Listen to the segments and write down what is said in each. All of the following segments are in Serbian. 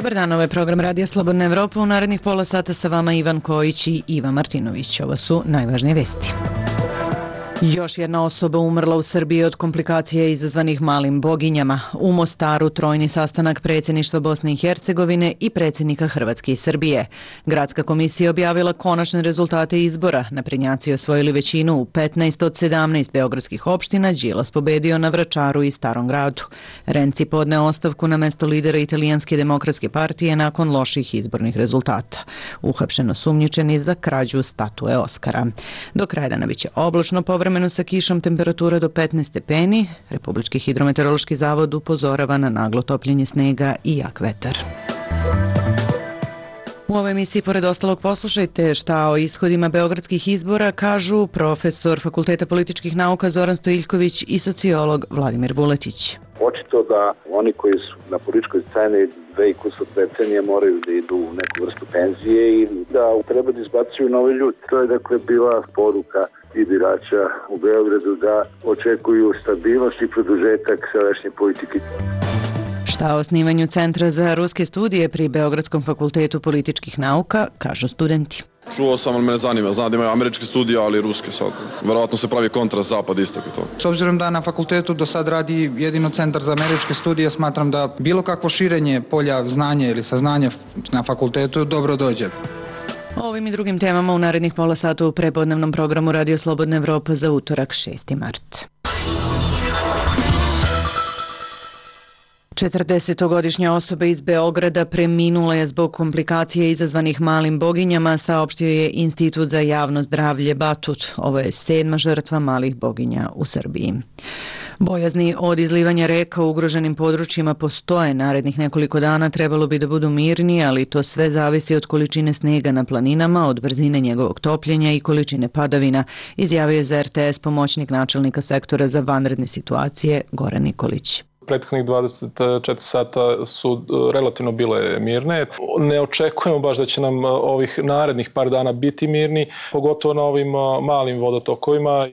Dobar dan, ovo je program Radija Slobodna Evropa. U narednih pola sata sa vama Ivan Kojić i Iva Martinović. Ovo su najvažnije vesti. Još jedna osoba umrla u Srbiji od komplikacija izazvanih malim boginjama. U Mostaru trojni sastanak predsjedništva Bosne i Hercegovine i predsjednika Hrvatske i Srbije. Gradska komisija objavila konačne rezultate izbora. Naprednjaci osvojili većinu u 15 od 17 beogradskih opština, Đilas pobedio na Vračaru i Starom gradu. Renci podneo ostavku na mesto lidera Italijanske demokratske partije nakon loših izbornih rezultata. Uhapšen osumnjičeni za krađu statue Oskara. Do kraja dana biće oblačno, povremeno sa kišom, temperatura do 15 stepeni. Republički hidrometeorološki zavod upozorava na naglo topljenje snega i jak vetar. U ovoj emisiji, pored ostalog, poslušajte šta o ishodima beogradskih izbora kažu profesor Fakulteta političkih nauka Zoran Stojiljković i sociolog Vladimir Vuletić. Očito da oni koji su na političkoj sceni 2,5 decenije moraju da idu u neku vrstu penzije i da treba da izbacuju nove ljudi. To je dakle bila poruka i birača u Beogradu da očekuju stabilnost i produžetak sadašnje politike. Šta o osnivanju Centra za ruske studije pri Beogradskom fakultetu političkih nauka kažu studenti. Čuo sam, ali me ne zanima. Znam da imaju američke studije, ali i ruske sad. Verovatno se pravi kontrast zapad-istok i to. S obzirom da na fakultetu do sad radi jedino Centar za američke studije, smatram da bilo kakvo širenje polja znanja ili saznanja na fakultetu dobro dođe. O ovim i drugim temama u narednih pola sata u prepodnevnom programu Radio Slobodna Evropa za utorak 6. mart. 40-godišnja osoba iz Beograda preminula je zbog komplikacije izazvanih malim boginjama, saopštio je Institut za javno zdravlje Batut. Ovo je 7. žrtva malih boginja u Srbiji. Bojazni od izlivanja reka u ugroženim područjima postoje. Narednih nekoliko dana trebalo bi da budu mirni, ali to sve zavisi od količine snega na planinama, od brzine njegovog topljenja i količine padavina, izjavio je za RTS pomoćnik načelnika sektora za vanredne situacije Goran Nikolić. Prethodnih 24 sata su relativno bile mirne. Ne očekujemo baš da će nam ovih narednih par dana biti mirni, pogotovo na ovim malim vodotokovima.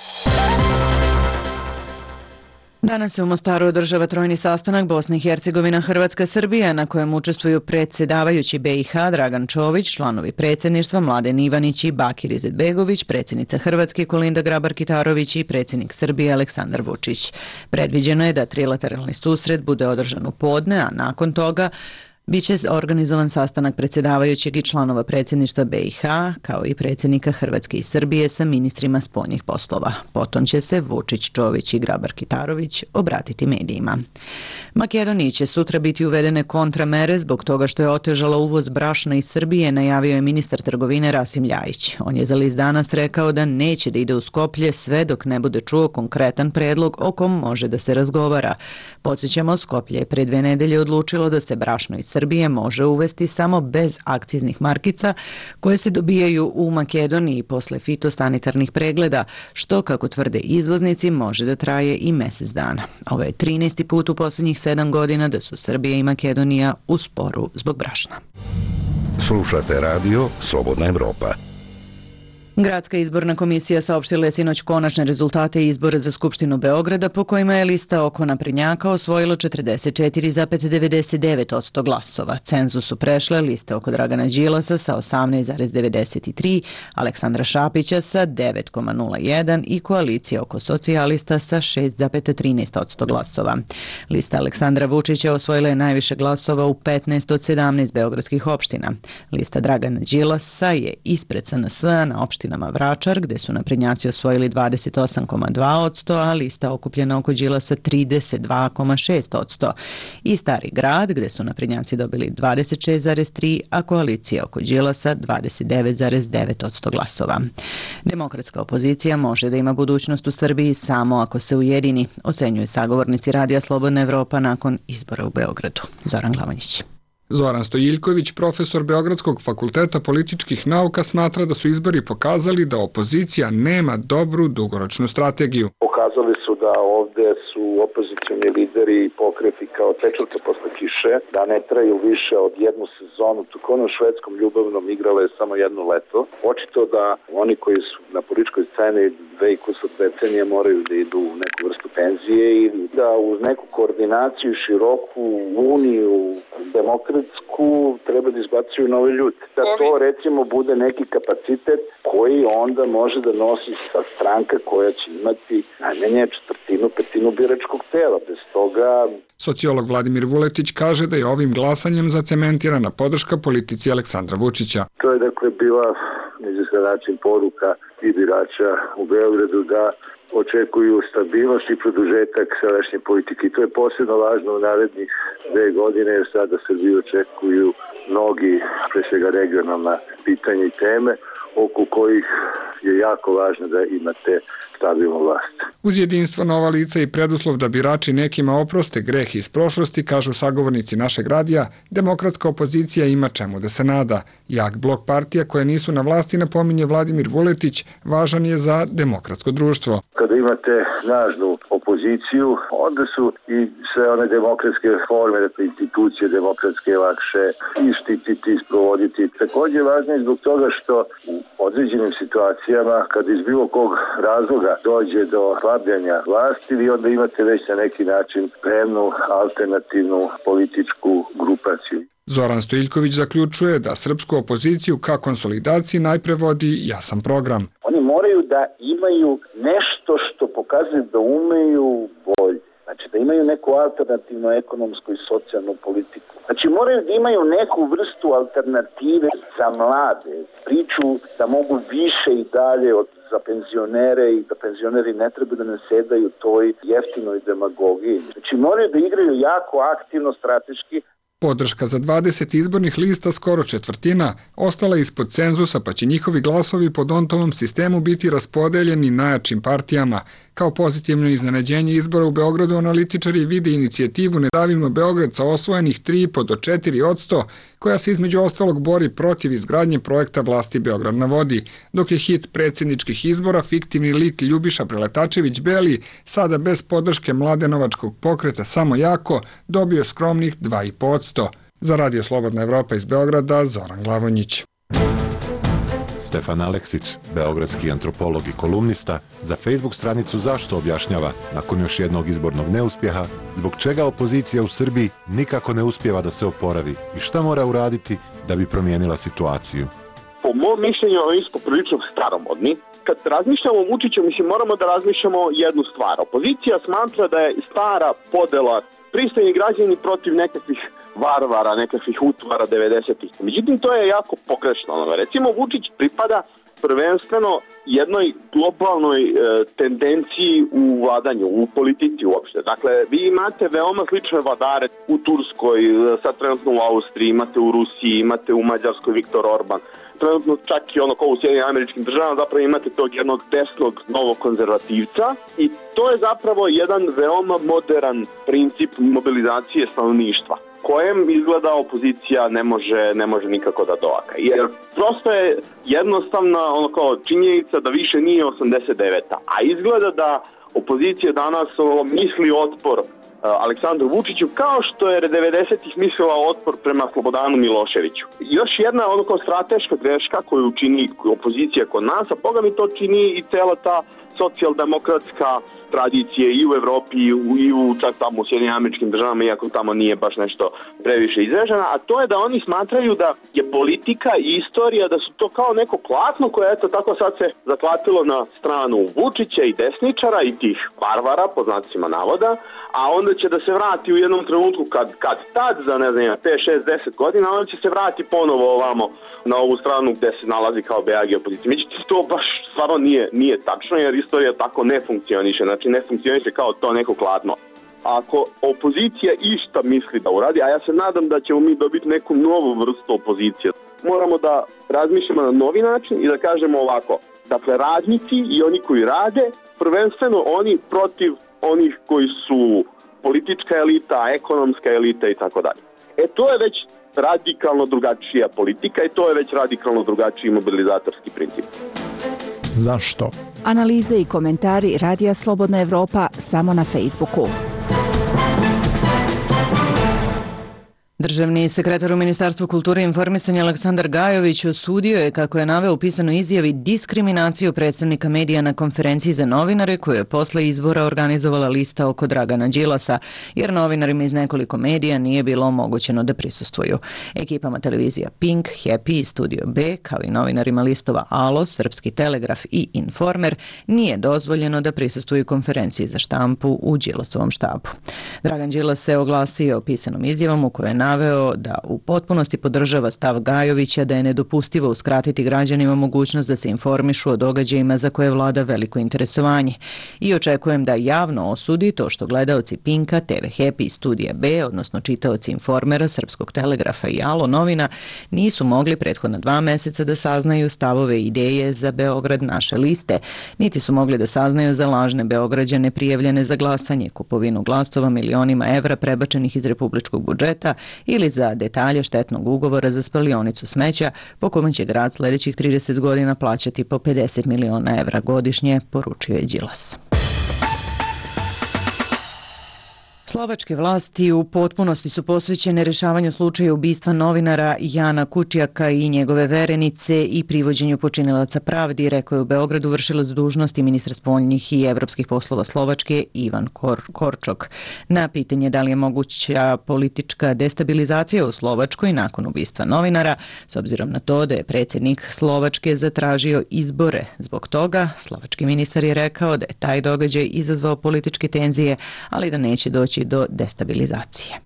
Danas se u Mostaru održava trojni sastanak Bosna i Hercegovina, Hrvatska, Srbija, na kojem učestvuju predsjedavajući BiH Dragan Čović, članovi predsjedništva Mladen Ivanić i Bakir Izetbegović, predsjednica Hrvatske Kolinda Grabar-Kitarović i predsjednik Srbije Aleksandar Vučić. Predviđeno je da trilateralni susret bude održan u podne, a nakon toga biće organizovan sastanak predsjedavajućeg i članova predsjedništva BiH, kao i predsjednika Hrvatske i Srbije sa ministrima spoljnih poslova. Potom će se Vučić, Čović i Grabar-Kitarović obratiti medijima. Makedoniji će sutra biti uvedene kontramere zbog toga što je otežala uvoz brašna iz Srbije, najavio je ministar trgovine Rasim Ljajić. On je za list Danas rekao da neće da ide u Skoplje sve dok ne bude čuo konkretan predlog o kom može da se razgovara. Podsjećamo, Skoplje je pre 2 nedelje odlučilo da se brašno iz Srbije može uvesti samo bez akciznih markica koje se dobijaju u Makedoniji posle fitosanitarnih pregleda, što, kako tvrde izvoznici, može da traje i mjesec dana. Ovo je 13. put u posljednjih 7 godina da su Srbija i Makedonija u sporu zbog brašna. Slušate radio Slobodna Evropa. Gradska izborna komisija saopštila je sinoć konačne rezultate izbora za Skupštinu Beograda, po kojima je lista oko naprednjaka osvojila 44,99% glasova. Cenzus su prešle liste oko Dragana Đilasa sa 18,93%, Aleksandra Šapića sa 9,01% i koalicija oko socijalista sa 6,13% glasova. Lista Aleksandra Vučića osvojila je najviše glasova u 15 od 17 beogradskih opština. Lista Dragana Đilasa je ispred SNS-a na opštinama Vračar, gde su naprednjaci osvojili 28,2%, a lista okupljena oko Đilasa 32,6%. I Stari grad, gde su naprednjaci dobili 26,3%, a koalicija oko Đilasa 29,9% glasova. Demokratska opozicija može da ima budućnost u Srbiji samo ako se ujedini, ocenjuju sagovornici Radija Slobodna Evropa nakon izbora u Beogradu. Zoran Glavanjić. Zoran Stojiljković, profesor Beogradskog fakulteta političkih nauka, smatra da su izbori pokazali da opozicija nema dobru dugoročnu strategiju. Pokazali su da ovde su opozicioni lideri i pokreti kao tečurka posle kiše, da ne traju više od jednu sezonu, tako ono švedskom ljubavnom igrala je samo jedno leto. Očito da oni koji su na političkoj sceni 2 decenije moraju da idu u neku vrstu penzije i da uz neku koordinaciju, široku uniju, demokratsku, treba da izbacuju nove ljude. Da to recimo bude neki kapacitet koji onda može da nosi sa stranka koja će imati najmanje 1/4 biračkog tela. Bez toga... Sociolog Vladimir Vuletić kaže da je ovim glasanjem zacementirana podrška politici Aleksandra Vučića. To je dakle bila na izvestan način poruka i birača u Beogradu da očekuju stabilnost i produžetak sadašnje politike. I to je posebno važno u narednih 2 godine jer sada Srbiju očekuju mnogi, pre svega regionalna pitanja i teme oko kojih je jako važno da imate stabilnu vlast. Uz jedinstvo nova lica i preduslov da birači nekima oproste greh iz prošlosti, kažu sagovornici našeg radija, demokratska opozicija ima čemu da se nada. Jak blok partija koje nisu na vlasti, napominje Vladimir Vuletić, važan je za demokratsko društvo. Kada imate snažnu opoziciju, onda su i sve one demokratske forme, dakle institucije demokratske lakše i štititi, isprovoditi. Također je važno i zbog toga što u određenim situacijama, kad iz bilo kog razloga dođe do slabljanja vlasti, vi onda imate već na neki način spremnu alternativnu političku grupaciju. Zoran Stojiljković zaključuje da srpsku opoziciju ka konsolidaciji najpre vodi jasan program. Oni moraju da imaju nešto što pokazuje da umeju bolje. Znači da imaju neku alternativnu ekonomsku i socijalnu politiku. Znači moraju da imaju neku vrstu alternative za mlade. Priču da mogu više i dalje za penzionere i da penzioneri ne treba da nasedaju toj jeftinoj demagogiji. Znači moraju da igraju jako aktivno strateški. Podrška za 20 izbornih lista, skoro četvrtina, ostala ispod cenzusa, pa će njihovi glasovi po Dontovom sistemu biti raspodeljeni najjačim partijama. Kao pozitivno iznenađenje izbora u Beogradu analitičari vide inicijativu Ne davimo Beograd sa osvojenih 3,5 do 4%, koja se između ostalog bori protiv izgradnje projekta vlasti Beograd na vodi, dok je hit predsjedničkih izbora fiktivni lik Ljubiša Preletačević Beli, sada bez podrške mladenovačkog pokreta Samo jako, dobio skromnih 2,5%. Za Radio Slobodna Evropa iz Beograda, Zoran Glavonjić. Stefan Aleksić, beogradski antropolog i kolumnista, za Facebook stranicu Zašto objašnjava, nakon još jednog izbornog neuspjeha, zbog čega opozicija u Srbiji nikako ne uspijeva da se oporavi i šta mora uraditi da bi promijenila situaciju. Po mom mišljenju, oni su poprilično staromodni. Kad razmišljamo o Vučiću, moramo da razmišljamo jednu stvar. Opozicija smatra da je stara podela pristojni građani protiv nekakvih varvara, nekakvih utvara 90-ih. Međutim, to je jako pogrešno. Recimo, Vučić pripada prvenstveno jednoj globalnoj tendenciji u vladanju, u politici uopšte. Dakle, vi imate veoma slične vladare u Turskoj, sad trenutno u Austriji, imate u Rusiji, imate u Mađarskoj Viktor Orban. Trenutno čak i kao u Sjedinjenim Američkim Državama zapravo imate tog jednog desnog novog konzervativca i to je zapravo jedan veoma modern princip mobilizacije stanovništva kojem izgleda opozicija ne može nikako da dovaka. Jer prosto je jednostavna činjenica da više nije 89-a, a izgleda da opozicija danas misli otpor Aleksandru Vučiću kao što je 90-ih mislila otpor prema Slobodanu Miloševiću. Još jedna strateška greška koju čini opozicija kod nas, a boga mi to čini i cela ta socijaldemokratska tradicije i u Evropi i u čak tamo u Sjedinjenim Američkim Državama, iako tamo nije baš nešto previše izražena, a to je da oni smatraju da je politika i istorija, da su to kao neko klatno koje eto tako sad se zaklatilo na stranu Vučića i desničara i tih varvara, po znacima navoda, a onda će da se vrati u jednom trenutku kad tad za 5, 6, 10 godina, onda će se vrati ponovo ovamo na ovu stranu gde se nalazi kao BAG opozicija. Međutim, to baš stvarno nije tačno jer istorija tako ne funkcioniše. Znači ne funkcioniše kao to neko kladno. Ako opozicija išta misli da uradi, a ja se nadam da ćemo mi dobiti neku novu vrstu opozicije, moramo da razmišljamo na novi način i da kažemo ovako. Dakle, radnici i oni koji rade, prvenstveno oni protiv onih koji su politička elita, ekonomska elita i tako dalje. To je već radikalno drugačija politika i to je već radikalno drugačiji mobilizatorski princip. Zašto? Analize i komentari Radija Slobodna Evropa samo na Facebooku. Državni sekretar u Ministarstvu kulture i informisanja Aleksandar Gajović osudio je, kako je naveo u pisanoj izjavi, diskriminaciju predstavnika medija na konferenciji za novinare koju je posle izbora organizovala lista oko Dragana Đilasa, jer novinarima iz nekoliko medija nije bilo omogućeno da prisustvuju. Ekipama televizija Pink, Happy i Studio B, kao i novinarima listova Alo, Srpski telegraf i Informer, nije dozvoljeno da prisustvuju konferenciji za štampu u Đilasovom štabu. Dragan Đilas se oglasio pisanom izjavom u kojoj je naveo da u potpunosti podržava stav Gajovića da je nedopustivo uskratiti građanima mogućnost da se informišu o događajima za koje vlada veliko interesovanje. I očekujem da javno osudi to što gledaoci Pinka, TV Happy i Studija B, odnosno čitaoci Informera, Srpskog telegrafa i Alo novina, nisu mogli prethodna 2 meseca da saznaju stavove i ideje za Beograd naše liste, niti su mogli da saznaju za lažne Beograđane prijavljene za glasanje, kupovinu glasova milionima evra prebačenih iz republičkog budžeta ili za detalje štetnog ugovora za spalionicu smeća po kome će grad sledećih 30 godina plaćati po 50 miliona evra godišnje, poručio je Đilas. Slovačke vlasti u potpunosti su posvećene rešavanju slučaja ubistva novinara Jana Kučijaka i njegove verenice i privođenju počinilaca pravdi, rekao je u Beogradu vršilac dužnosti ministra spoljnih i evropskih poslova Slovačke Ivan Korčok. Na pitanje da li je moguća politička destabilizacija u Slovačkoj nakon ubistva novinara, s obzirom na to da je predsjednik Slovačke zatražio izbore zbog toga, slovački ministar je rekao da je taj događaj izazvao političke tenzije, ali da neće doći do destabilizacije.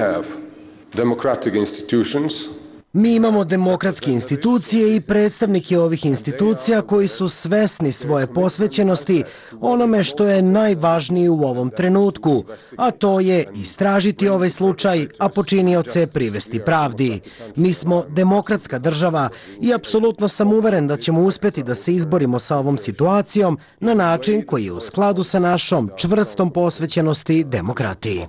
Mi imamo demokratske institucije i predstavnike ovih institucija koji su svesni svoje posvećenosti onome što je najvažnije u ovom trenutku, a to je istražiti ovaj slučaj, a počinioce privesti pravdi. Mi smo demokratska država i apsolutno sam uveren da ćemo uspjeti da se izborimo sa ovom situacijom na način koji je u skladu sa našom čvrstom posvećenosti demokratiji.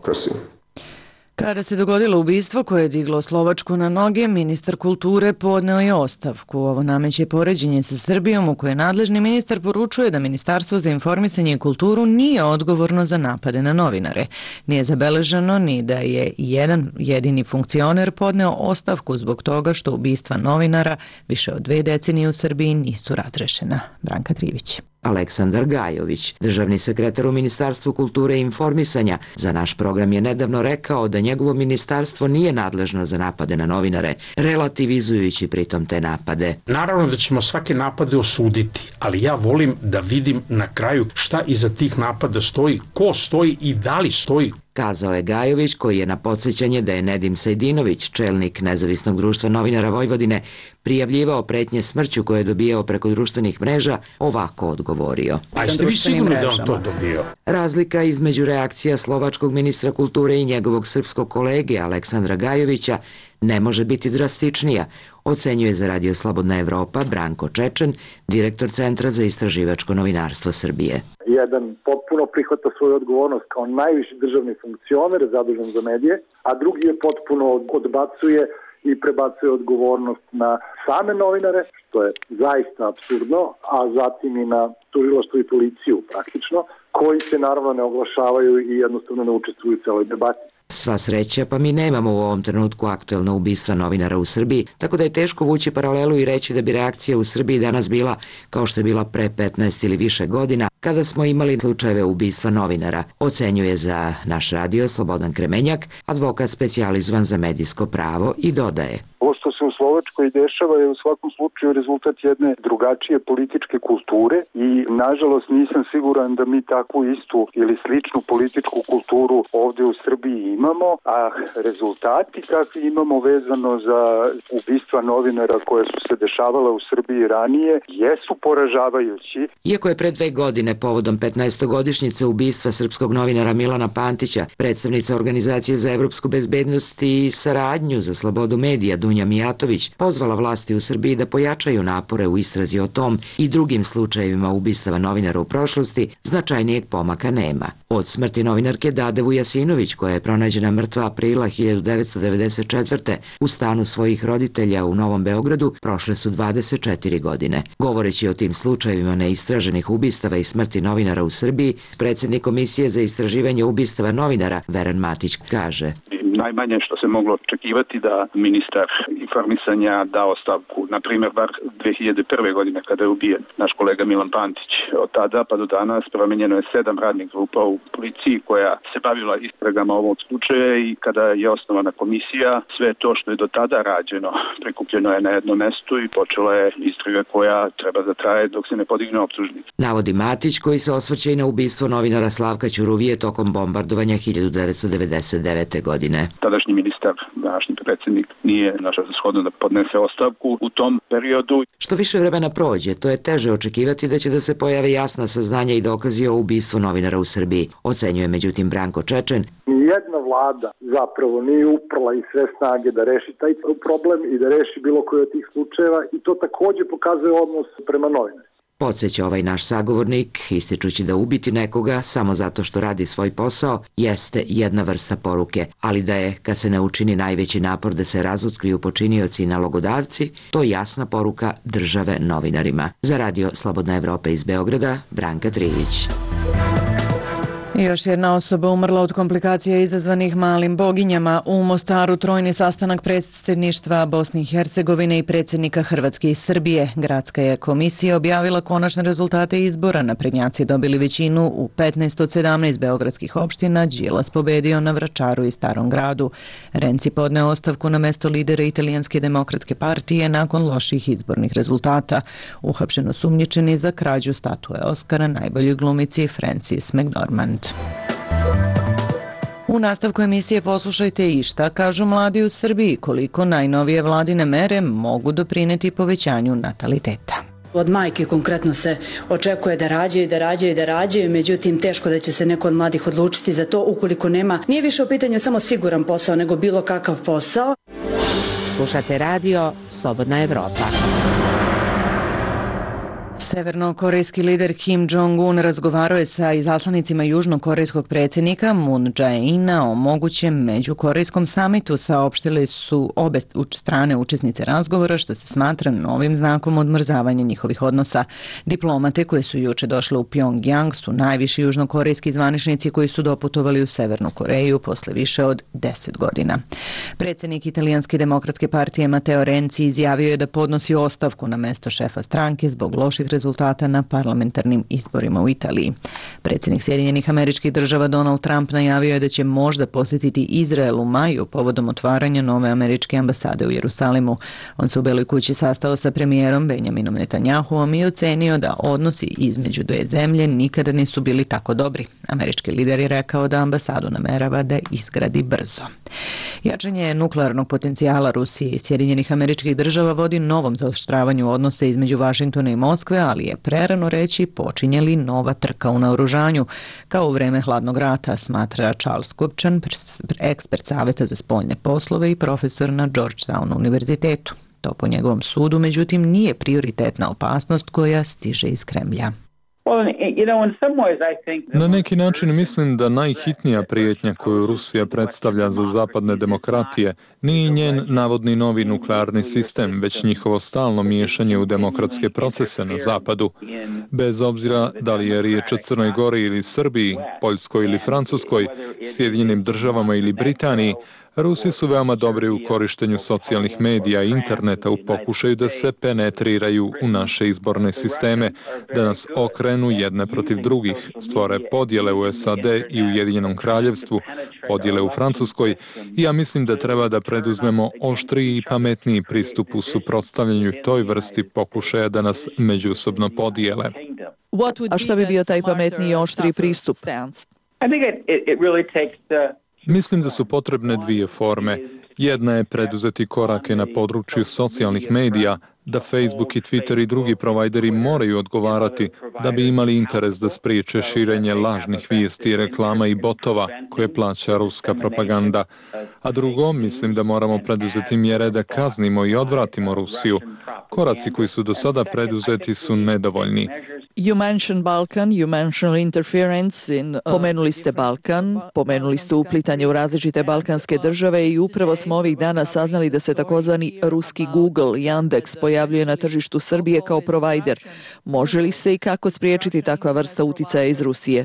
Kada se dogodilo ubistvo koje je diglo Slovačku na noge, ministar kulture podneo je ostavku. Ovo nameće poređenje sa Srbijom u kojoj nadležni ministar poručuje da Ministarstvo za informisanje i kulturu nije odgovorno za napade na novinare. Nije zabeleženo ni da je jedan jedini funkcioner podneo ostavku zbog toga što ubistva novinara više od 2 decenije u Srbiji nisu razrešena. Branka Trivić. Aleksandar Gajović, državni sekretar u Ministarstvu kulture i informisanja, za naš program je nedavno rekao da njegovo ministarstvo nije nadležno za napade na novinare, relativizujući pritom te napade. Naravno da ćemo svake napade osuditi, ali ja volim da vidim na kraju šta iza tih napada stoji, ko stoji i da li stoji. Kazao je Gajović, koji je na podsjećanje da je Nedim Sejdinović, čelnik Nezavisnog društva novinara Vojvodine, prijavljivao pretnje smrću koje je dobijao preko društvenih mreža, ovako odgovorio. A jeste vi sigurni da on to dobio? Razlika između reakcija slovačkog ministra kulture i njegovog srpskog kolege Aleksandra Gajovića ne može biti drastičnija, ocenjuje za Radio Slobodna Evropa Branko Čečen, direktor Centra za istraživačko novinarstvo Srbije. Jedan potpuno prihvata svoju odgovornost kao najviši državni funkcioner zadužen za medije, a drugi je potpuno odbacuje i prebacuje odgovornost na same novinare, što je zaista apsurdno, a zatim i na tužilaštvo i policiju praktično, koji se naravno ne oglašavaju i jednostavno ne učestvuju u celoj debati. Sva sreća, pa mi nemamo u ovom trenutku aktuelno ubistva novinara u Srbiji, tako da je teško vući paralelu i reći da bi reakcija u Srbiji danas bila kao što je bila pre 15 ili više godina, kada smo imali slučajeve ubistva novinara, ocenjuje za naš radio Slobodan Kremenjak, advokat specijalizovan za medijsko pravo, i dodaje. Ovo što se u Slovačkoj dešava je u svakom slučaju rezultat jedne drugačije političke kulture i nažalost nisam siguran da mi takvu istu ili sličnu političku kulturu ovdje u Srbiji imamo, a rezultati kakvi imamo vezano za ubistva novinara koje su se dešavala u Srbiji ranije jesu poražavajući. Iako je pre 2 godine povodom 15-godišnjice ubistva srpskog novinara Milana Pantića, predstavnica Organizacije za evropsku bezbednost i saradnju za slobodu medija Dunja Mijatović Brnabić pozvala vlasti u Srbiji da pojačaju napore u istrazi o tom i drugim slučajevima ubistava novinara u prošlosti, značajnijeg pomaka nema. Od smrti novinarke Dade Vujasinović, koja je pronađena mrtva aprila 1994. u stanu svojih roditelja u Novom Beogradu, prošle su 24 godine. Govoreći o tim slučajevima neistraženih ubistava i smrti novinara u Srbiji, predsjednik Komisije za istraživanje ubistava novinara Veran Matić kaže: najmanje što se moglo očekivati da ministar informisanja da ostavku. Na primjer, bar 2001. godine kada je ubijen naš kolega Milan Pantić. Od tada pa do danas promijenjeno je 7 radnih grupa u policiji koja se bavila istragama ovog slučaja i kada je osnovana komisija, sve to što je do tada rađeno prikupljeno je na jednom mestu i počela je istraga koja treba da traje dok se ne podigne optužnica. Navodi Matić, koji se osvrće i na ubistvo novinara Slavka Ćuruvije tokom bombardovanja 1999. godine. Tadašnji ministar, današnji predsjednik, nije našao za shodno da podnese ostavku u tom periodu. Što više vremena prođe, to je teže očekivati da će da se pojave jasna saznanja i dokazi o ubistvu novinara u Srbiji, ocenjuje međutim Branko Čečen. Nijedna vlada zapravo nije uprla i sve snage da reši taj problem i da reši bilo koji od tih slučajeva i to takođe pokazuje odnos prema novinarima. Podsjeća ovaj naš sagovornik, ističući da ubiti nekoga samo zato što radi svoj posao jeste jedna vrsta poruke, ali da je, kad se ne učini najveći napor da se razotkriju počinioci i nalogodavci, to jasna poruka države novinarima. Za Radio Slobodna Evropa iz Beograda, Branka Trivić. Još jedna osoba umrla od komplikacija izazvanih malim boginjama. U Mostaru trojni sastanak predsjedništva Bosne i Hercegovine i predsjednika Hrvatske i Srbije. Gradska je komisija objavila konačne rezultate izbora. Naprednjaci dobili većinu u 15 od 17 beogradskih opština. Đilas pobedio na Vračaru i Starom gradu. Renci podneo ostavku na mesto lidera Italijanske demokratske partije nakon loših izbornih rezultata. Uhapšen osumnjičeni za krađu statue Oskara najboljoj glumici Frances McDormand. U nastavku emisije poslušajte i šta kažu mladi u Srbiji, koliko najnovije vladine mere mogu doprineti povećanju nataliteta. Od majke konkretno se očekuje da rađaju, međutim teško da će se neko od mladih odlučiti za to ukoliko nema. Nije više u pitanju samo siguran posao, nego bilo kakav posao. Slušate radio Slobodna Evropa. Severnokorejski lider Kim Jong-un razgovarao je sa izaslanicima južnokorejskog predsjednika Moon Jae-ina o mogućem međukorejskom samitu. Saopštili su obe strane učesnice razgovora, što se smatra novim znakom odmrzavanja njihovih odnosa. Diplomate koje su juče došle u Pyongyang su najviši južnokorejski zvaničnici koji su doputovali u Severnu Koreju posle više od 10 godina. Predsjednik Italijanske demokratske partije Matteo Renzi izjavio je da podnosi ostavku na mesto šefa stranke zbog loših rezultata na parlamentarnim izborima u Italiji. Predsjednik Sjedinjenih Američkih Država Donald Trump najavio je da će možda posjetiti Izrael u maju povodom otvaranja nove američke ambasade u Jerusalimu. On se u Beloj kući sastao sa premijerom Benjaminom Netanjahuom i ocenio da odnosi između dve zemlje nikada nisu bili tako dobri. Američki lider je rekao da ambasadu namerava da izgradi brzo. Jačanje nuklearnog potencijala Rusije i Sjedinjenih Američkih Država vodi novom zaoštravanju odnosa između Vašingtona i Moskve, ali je prerano reći počinje li nova trka u naoružanju, kao u vreme hladnog rata, smatra Charles Kupčan, ekspert Saveta za spoljne poslove i profesor na Georgetown univerzitetu. To po njegovom sudu, međutim, nije prioritetna opasnost koja stiže iz Kremlja. Na neki način mislim da najhitnija prijetnja koju Rusija predstavlja za zapadne demokratije nije njen navodni novi nuklearni sistem, već njihovo stalno miješanje u demokratske procese na zapadu. Bez obzira da li je riječ o Crnoj Gori ili Srbiji, Poljskoj ili Francuskoj, Sjedinjenim Državama ili Britaniji, Rusi su veoma dobri u korištenju socijalnih medija i interneta u pokušaju da se penetriraju u naše izborne sisteme, da nas okrenu jedne protiv drugih, stvore podjele u SAD i Ujedinjenom Kraljevstvu, podjele u Francuskoj i ja mislim da treba da preduzmemo oštriji i pametniji pristup u suprotstavljanju toj vrsti pokušaja da nas međusobno podijele. A šta bi bio taj pametniji i oštriji pristup? Mislim da su potrebne dvije forme. Jedna je preduzeti korake na području socijalnih medija, da Facebook i Twitter i drugi provajderi moraju odgovarati da bi imali interes da spriječe širenje lažnih vijesti, reklama i botova koje plaća ruska propaganda. A drugo, mislim da moramo preduzeti mjere da kaznimo i odvratimo Rusiju. Koraci koji su do sada preduzeti su nedovoljni. You mentioned Balkan, you mentioned interference pomenuli ste Balkan, pomenuli ste uplitanje u različite balkanske države i upravo smo ovih dana saznali da se takozvani ruski Google, Yandex, pojavljuje na tržištu Srbije kao provajder. Može li se i kako spriječiti takva vrsta uticaja iz Rusije?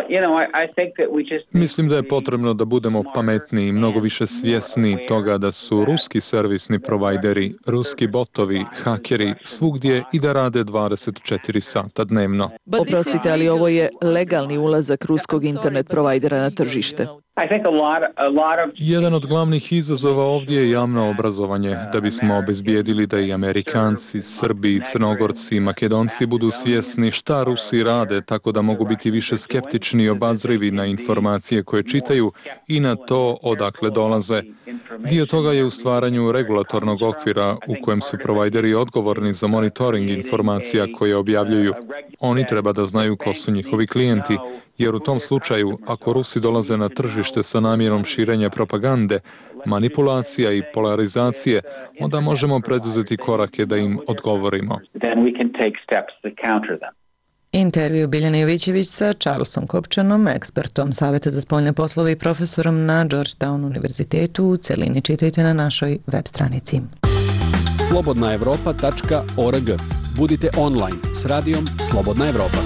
Mislim da je potrebno da budemo pametniji i mnogo više svjesni toga da su ruski servisni provajderi, ruski botovi, hakeri svugdje i da rade 24 sata dnevno. Oprostite, ali ovo je legalni ulazak ruskog internet provajdera na tržište. Jedan od glavnih izazova ovdje je javno obrazovanje, da bismo obezbijedili da i Amerikanci, Srbi, Crnogorci i Makedonci budu svjesni šta Rusi rade, tako da mogu biti više skeptični i obazrivi na informacije koje čitaju i na to odakle dolaze. Dio toga je u stvaranju regulatornog okvira u kojem su provajderi odgovorni za monitoring informacija koje objavljuju. Oni treba da znaju ko su njihovi klijenti, jer u tom slučaju, ako Rusi dolaze na tržište sa namjerom širenja propagande, manipulacija i polarizacije, onda možemo preduzeti korake da im odgovorimo. Intervju Biljane Jovićević sa Charlesom Kopčanom, ekspertom Saveta za spoljne poslove i profesorom na Georgetown univerzitetu. U celini čitajte na našoj web stranici. slobodnaevropa.org. Budite online s radijom Slobodna Evropa.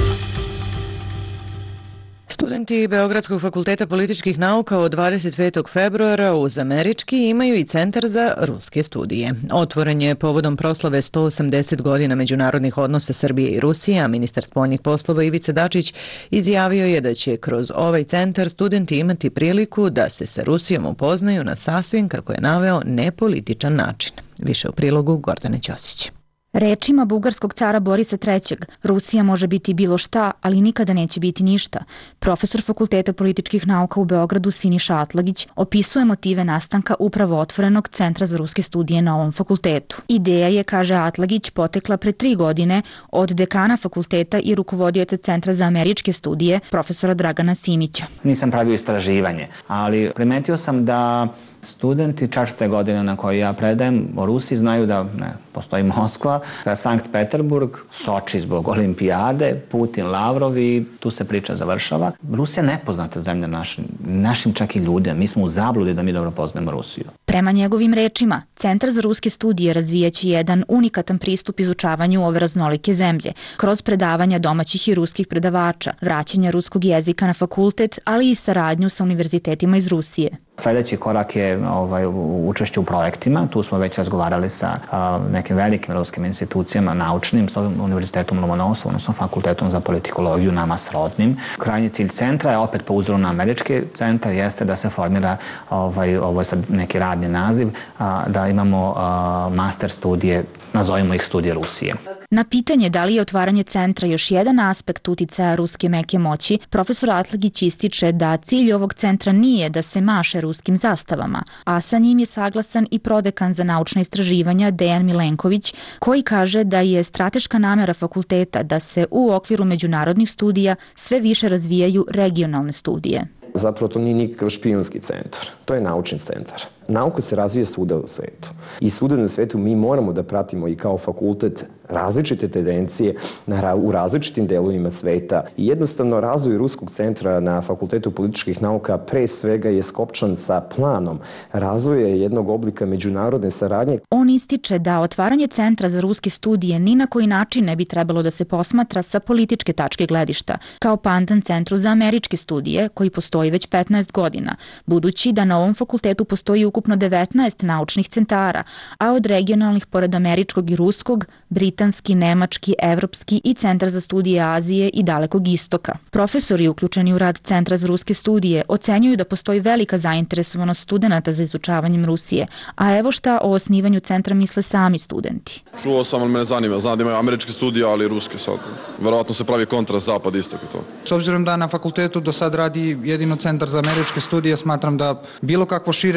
Studenti Beogradskog fakulteta političkih nauka od 25. februara uz američki imaju i Centar za ruske studije. Otvoren je povodom proslave 180 godina međunarodnih odnosa Srbije i Rusije, a ministar spoljnih poslova Ivica Dačić izjavio je da će kroz ovaj centar studenti imati priliku da se sa Rusijom upoznaju na sasvim, kako je naveo, nepolitičan način. Više u prilogu Gordane Ćosić. Rečima bugarskog cara Borisa III. Rusija može biti bilo šta, ali nikada neće biti ništa. Profesor Fakulteta političkih nauka u Beogradu Siniša Atlagić opisuje motive nastanka upravo otvorenog Centra za ruske studije na ovom fakultetu. Ideja je, kaže Atlagić, potekla pre 3 godine od dekana fakulteta i rukovodioca Centra za američke studije, profesora Dragana Simića. Nisam pravio istraživanje, ali primetio sam da studenti 4. godine na kojoj ja predajem o Rusiji znaju da postoji Moskva, Sankt Peterburg, Soči zbog olimpijade, Putin, Lavrov i tu se priča završava. Rusija je nepoznata zemlja našim čak i ljudima. Mi smo u zabludi da mi dobro poznajemo Rusiju. Prema njegovim rečima, Centar za ruske studije razvijaće jedan unikatan pristup izučavanju ove raznolike zemlje, kroz predavanja domaćih i ruskih predavača, vraćanja ruskog jezika na fakultet, ali i saradnju sa univerzitetima iz Rusije. Sljedeći korak je učešće u projektima. Tu smo već razgovarali sa nekim velikim ruskim institucijama, naučnim, sa Univerzitetom Lomonosov, odnosno Fakultetom za politikologiju, nama srodnim. Krajnji cilj centra je, opet po uzoru na američki centar, jeste da se formira, ovo je sad neki radni naziv, da imamo master studije, nazovimo ih studije Rusije. Na pitanje da li je otvaranje centra još jedan aspekt uticaja ruske meke moći, profesor Atlagić ističe da cilj ovog centra nije da se maše ruskim zastavama, a sa njim je saglasan i prodekan za naučna istraživanja Dejan Milenković, koji kaže da je strateška namera fakulteta da se u okviru međunarodnih studija sve više razvijaju regionalne studije. Zapravo to nije nikakav špijunski centar, to je naučni centar. Nauka se razvija svuda u svetu i svuda na svetu mi moramo da pratimo i kao fakultet različite tendencije u različitim delovima sveta. I jednostavno razvoj Ruskog centra na Fakultetu političkih nauka pre svega je skopčan sa planom razvoja jednog oblika međunarodne saradnje. On ističe da otvaranje Centra za ruske studije ni na koji način ne bi trebalo da se posmatra sa političke tačke gledišta, kao pandan Centru za američke studije, koji postoji već 15 godina, budući da na ovom fakultetu postoji ukupno 19 naučnih centara, a od regionalnih pored američkog i ruskog, britanski, nemački, evropski i Centar za studije Azije i Dalekog istoka. Profesori uključeni u rad Centra za ruske studije ocenjuju da postoji velika zainteresovanost studenata za izučavanjem Rusije, a evo šta o osnivanju centra misle sami studenti. Čuo sam, ali mene zanima. Znam da imaju američke studije, ali i ruske sad. Verovatno se pravi kontrast zapad-istok i to. S obzirom da na fakultetu do sad radi jedino Centar za američke studije, smatram da bilo kakvo širenje polja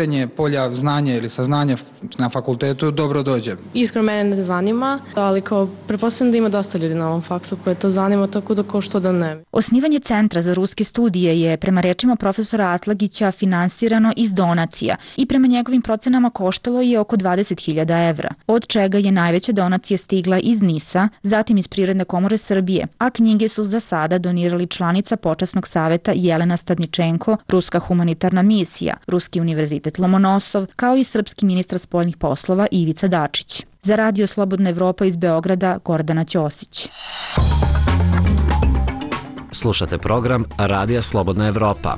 polja znanja ili saznanja na fakultetu dobro dođe. Iskreno mene ne zanima, ali kao pretpostavljam da ima dosta ljudi na ovom faksu koje to zanima, tako da kao što da ne. Osnivanje Centra za ruske studije je, prema rečima profesora Atlagića, finansirano iz donacija i prema njegovim procenama koštalo je oko 20.000 evra, od čega je najveća donacija stigla iz NIS-a, zatim iz Privredne komore Srbije, a knjige su za sada donirali članica Počasnog saveta Jelena Stadničenko, Ruska humanitarna misija, Ruski univerzitet Lomonosov, kao i srpski ministar spoljnih poslova Ivica Dačić. Za Radio Slobodna Evropa iz Beograda, Gordana Ćosić. Slušate program Radija Slobodna Evropa.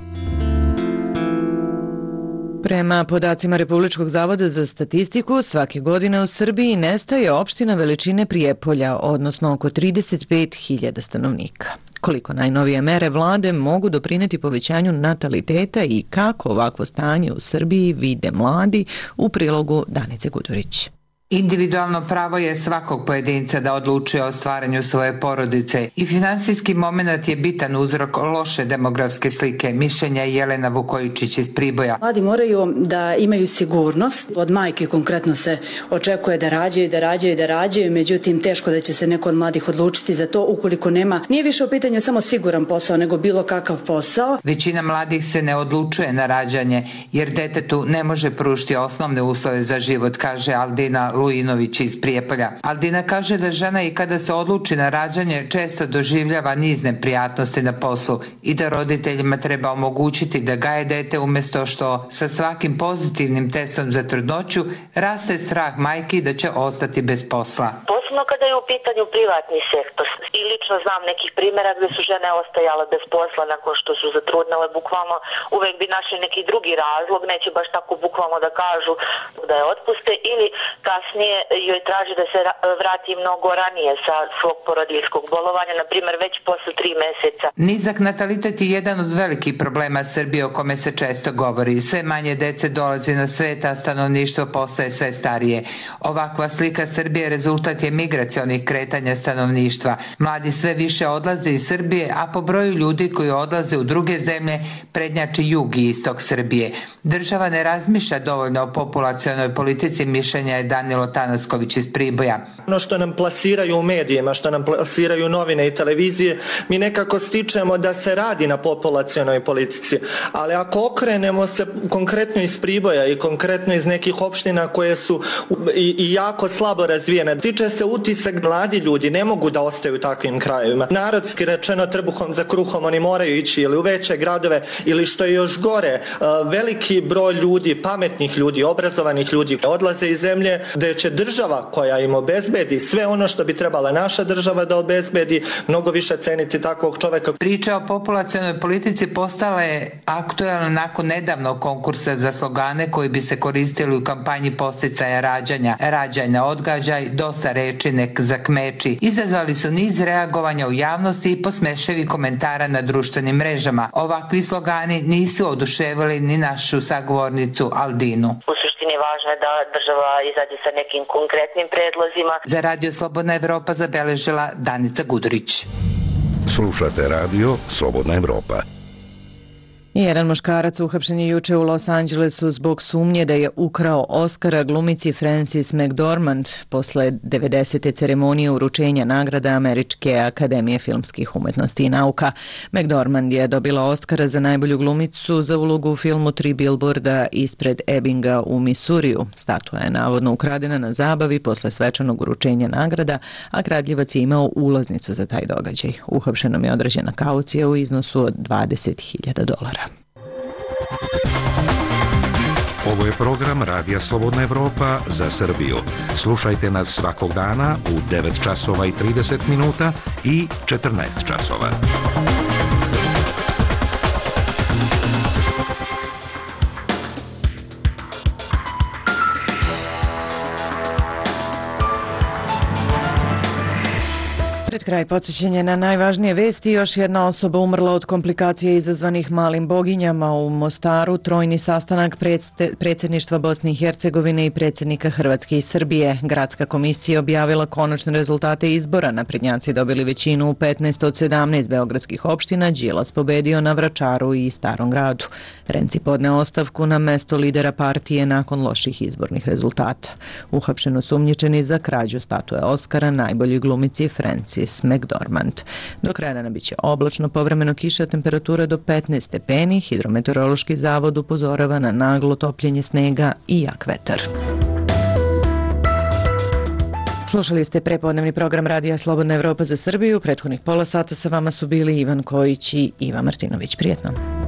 Prema podacima Republičkog zavoda za statistiku, svake godine u Srbiji nestaje opština veličine Prijepolja, odnosno oko 35.000 stanovnika. Koliko najnovije mere vlade mogu doprineti povećanju nataliteta i kako ovakvo stanje u Srbiji vide mladi, u prilogu Danice Gudurić. Individualno pravo je svakog pojedinca da odlučuje o stvaranju svoje porodice i finansijski moment je bitan uzrok loše demografske slike, mišljenja Jelena Vukojičić iz Priboja. Mladi moraju da imaju sigurnost. Od majke konkretno se očekuje da rađaju, međutim teško da će se neko od mladih odlučiti za to ukoliko nema. Nije više u pitanju samo siguran posao, nego bilo kakav posao. Većina mladih se ne odlučuje na rađanje jer detetu ne može pružiti osnovne uslove za život, kaže Aldina Lujinović iz Prijepolja. Aldina kaže da žena i kada se odluči na rađanje često doživljava niz neprijatnosti na poslu i da roditeljima treba omogućiti da gaje dete umjesto što sa svakim pozitivnim testom za trudnoću raste strah majki da će ostati bez posla. Posebno kada je u pitanju privatni sektor. I lično znam nekih primjera gdje su žene ostajale bez posla nakon što su zatrudnele, bukvalno uvek bi našli neki drugi razlog, neće baš tako bukvalno da kažu da je otpuste ili kasnije joj traži da se vrati mnogo ranije sa svog porodiljskog bolovanja, na primjer već posle 3 meseca. Nizak natalitet je jedan od velikih problema Srbije o kome se često govori. Sve manje dece dolazi na svet, a stanovništvo postaje sve starije. Ovakva slika Srbije rezultat je migracionih kretanja stanovništva. Mladi sve više odlaze iz Srbije, a po broju ljudi koji odlaze u druge zemlje prednjači jug i istok Srbije. Država ne razmišlja dovoljno o populacionoj politici, mišljenja je Danilo Tanasković iz Priboja. Ono što nam plasiraju u medijima, što nam plasiraju novine i televizije, mi nekako stičemo da se radi na populacionoj politici. Ali ako okrenemo se konkretno iz Priboja i konkretno iz nekih opština koje su i jako slabo razvijene, tiče se utisak mladi ljudi ne mogu da ostaju u takvim krajevima. Narodski rečeno, trbuhom za kruhom oni moraju ići ili u veće gradove ili što je još gore, veliki broj ljudi, pametnih ljudi, obrazovanih ljudi odlaze iz zemlje gde će država koja im obezbedi sve ono što bi trebala naša država da obezbedi, mnogo više ceniti takvog čoveka. Priča o populacionoj politici postala je aktuelna nakon nedavnog konkursa za slogane koji bi se koristili u kampanji podsticaja rađanja. Rađaj na odgađaj, dosta reči nek zakmeči. Izazvali su niz reagovanja u javnosti i posmeševi komentara na društvenim mrežama. Ovakvi slogani nisu oduševili ni našu sagovornicu Aldinu. U suštini važno je da država izađe sa nekim konkretnim predlozima. Za Radio Slobodna Evropa zabeležila Danica Gudurić. Slušate Radio Slobodna Evropa. Jedan muškarac uhapšen je juče u Los Angelesu zbog sumnje da je ukrao Oscara glumici Frances McDormand posle 90. ceremonije uručenja nagrada Američke akademije filmskih umetnosti i nauka. McDormand je dobila Oscara za najbolju glumicu za ulogu u filmu 3 bilborda ispred Ebbinga u Misuriju. Statua je navodno ukradena na zabavi posle svečanog uručenja nagrada, a kradljivac je imao ulaznicu za taj događaj. Uhapšenom je određena kaucija u iznosu od $20.000. Ovo je program Radija Slobodna Evropa za Srbiju. Slušajte nas svakog dana u 9 časova i 30 minuta i 14 časova. Pred kraj podsjećanje na najvažnije vesti, još jedna osoba umrla od komplikacija izazvanih malim boginjama u Mostaru, trojni sastanak predsjedništva Bosne i Hercegovine i predsjednika Hrvatske i Srbije. Gradska komisija objavila konačne rezultate izbora, naprednjaci dobili većinu u 15 od 17 beogradskih opština, Đilas pobedio na Vračaru i Starom gradu. Renci podneo ostavku na mesto lidera partije nakon loših izbornih rezultata. Uhapšen osumnjičeni za krađu statue Oskara najboljoj glumici Frances McDormand. Do kraja dana biće oblačno, povremeno kiša, temperatura do 15 stepeni. Hidrometeorološki zavod upozorava na naglo topljenje snega i jak vetar. Slušali ste prepodnevni program Radija Slobodna Evropa za Srbiju. Prethodnih pola sata sa vama su bili Ivan Kojić i Iva Martinović. Prijetno.